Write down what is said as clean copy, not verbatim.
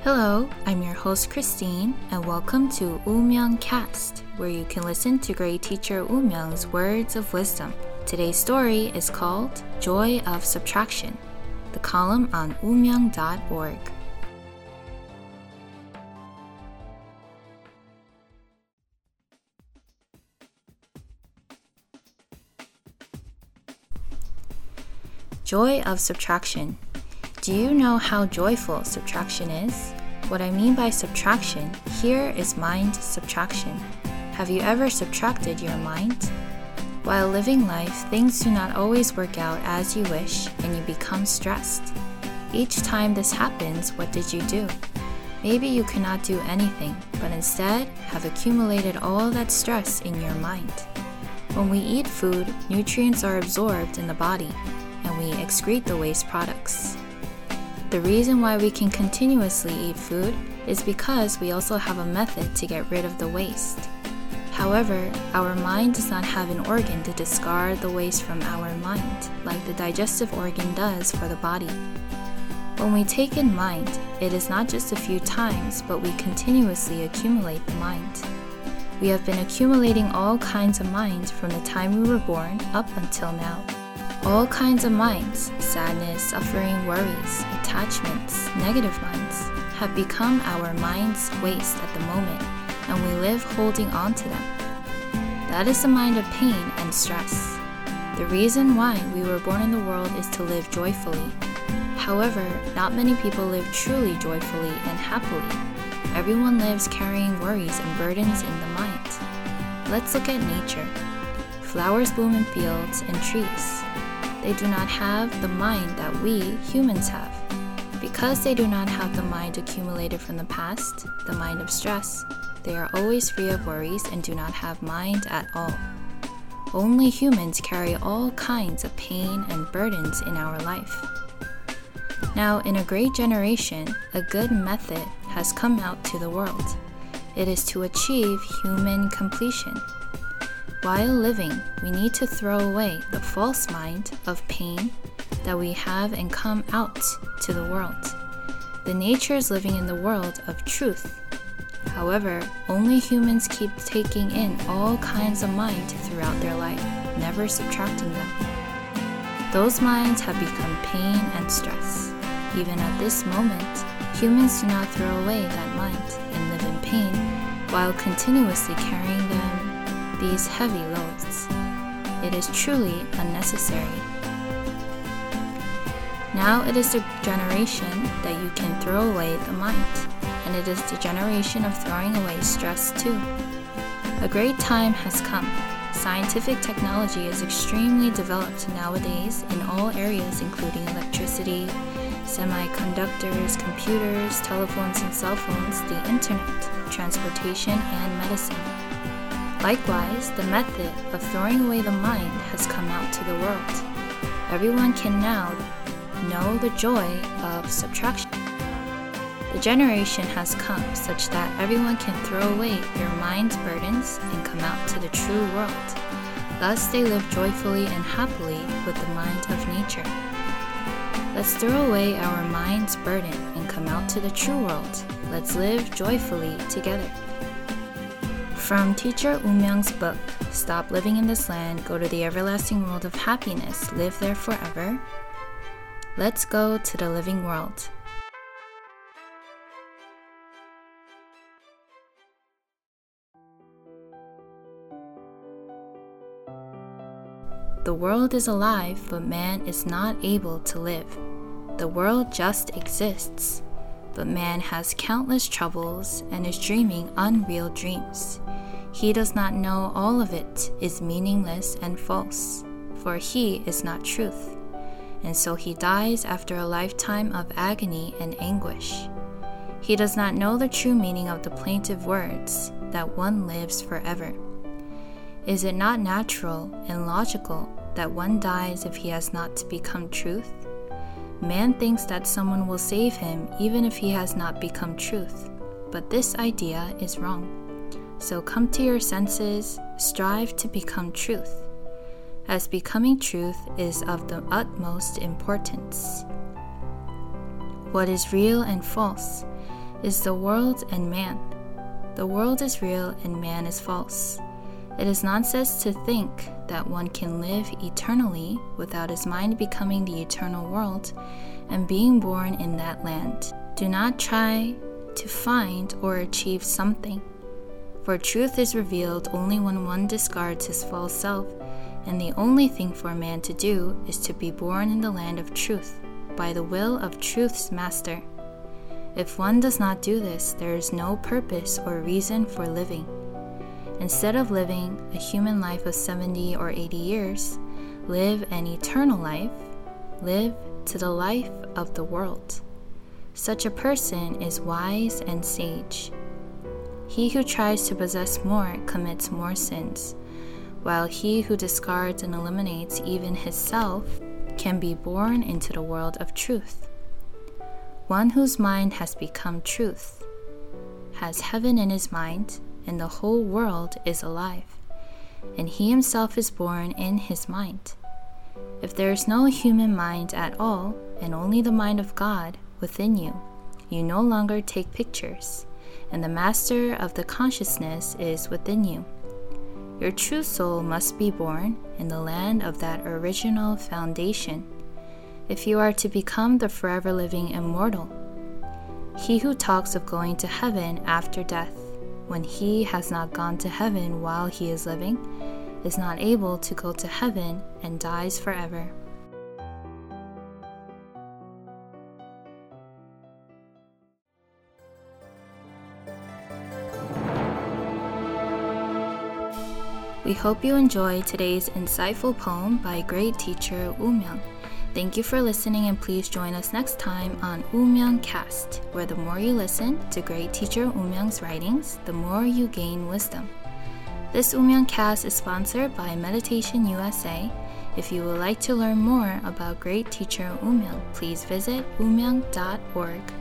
Hello, I'm your host Christine, and welcome to Woommyeong Cast, where you can listen to great teacher Woommyeong's words of wisdom. Today's story is called Joy of Subtraction, the column on woommyeong.org. Joy of subtraction. Do you know how joyful subtraction is? What I mean by subtraction here is mind subtraction. Have you ever subtracted your mind? While living life, things do not always work out as you wish and you become stressed. Each time this happens, what did you do? Maybe you cannot do anything, but instead have accumulated all that stress in your mind. When we eat food, nutrients are absorbed in the body, and we excrete the waste products. The reason why we can continuously eat food is because we also have a method to get rid of the waste. However, our mind does not have an organ to discard the waste from our mind, like the digestive organ does for the body. When we take in mind, it is not just a few times, but we continuously accumulate the mind. We have been accumulating all kinds of mind from the time we were born up until now. All kinds of minds, sadness, suffering, worries, attachments, negative minds, have become our mind's waste at the moment, and we live holding on to them. That is the mind of pain and stress. The reason why we were born in the world is to live joyfully. However, not many people live truly joyfully and happily. Everyone lives carrying worries and burdens in the mind. Let's look at nature. Flowers bloom in fields and trees. They do not have the mind that we humans have. Because they do not have the mind accumulated from the past, the mind of stress, they are always free of worries and do not have mind at all. Only humans carry all kinds of pain and burdens in our life. Now, in a great generation, a good method has come out to the world. It is to achieve human completion. While living, we need to throw away the false mind of pain that we have and come out to the world. The nature is living in the world of truth. However, only humans keep taking in all kinds of mind throughout their life, never subtracting them. Those minds have become pain and stress. Even at this moment, humans do not throw away that mind and live in pain while continuously carrying these heavy loads. It is truly unnecessary. Now it is the generation that you can throw away the mind, and it is the generation of throwing away stress too. A great time has come. Scientific technology is extremely developed nowadays in all areas, including electricity, semiconductors, computers, telephones and cell phones, the internet, transportation, and medicine. Likewise, the method of throwing away the mind has come out to the world. Everyone can now know the joy of subtraction. The generation has come such that everyone can throw away their mind's burdens and come out to the true world. Thus, they live joyfully and happily with the mind of nature. Let's throw away our mind's burden and come out to the true world. Let's live joyfully together. From Teacher Woommyeong's book, Stop Living in This Land, Go to the Everlasting World of Happiness, Live There Forever. Let's go to the living world. The world is alive, but man is not able to live. The world just exists, but man has countless troubles and is dreaming unreal dreams. He does not know all of it is meaningless and false, for he is not truth, and so he dies after a lifetime of agony and anguish. He does not know the true meaning of the plaintive words that one lives forever. Is it not natural and logical that one dies if he has not become truth? Man thinks that someone will save him even if he has not become truth, but this idea is wrong. So come to your senses, strive to become truth, as becoming truth is of the utmost importance. What is real and false? is the world and man. The world is real and man is false. It is nonsense to think that one can live eternally without his mind becoming the eternal world and being born in that land. Do not try to find or achieve something, for truth is revealed only when one discards his false self, and the only thing for a man to do is to be born in the land of truth, by the will of truth's master. If one does not do this, there is no purpose or reason for living. Instead of living a human life of 70 or 80 years, live an eternal life, live to the life of the world. Such a person is wise and sage. He who tries to possess more commits more sins, while he who discards and eliminates even his self can be born into the world of truth. One whose mind has become truth has heaven in his mind, and the whole world is alive, and he himself is born in his mind. If there is no human mind at all, and only the mind of God within you, you no longer take pictures, and the master of the consciousness is within you. Your true soul must be born in the land of that original foundation, if you are to become the forever living immortal. He who talks of going to heaven after death, when he has not gone to heaven while he is living, is not able to go to heaven and dies forever. We hope you enjoyed today's insightful poem by great teacher Woo Myung. Thank you for listening, and please join us next time on Woo Myung Cast, where the more you listen to great teacher Woo Myung's writings, the more you gain wisdom. This Woo Myung Cast is sponsored by Meditation USA. If you would like to learn more about great teacher Woo Myung, please visit woomyung.org.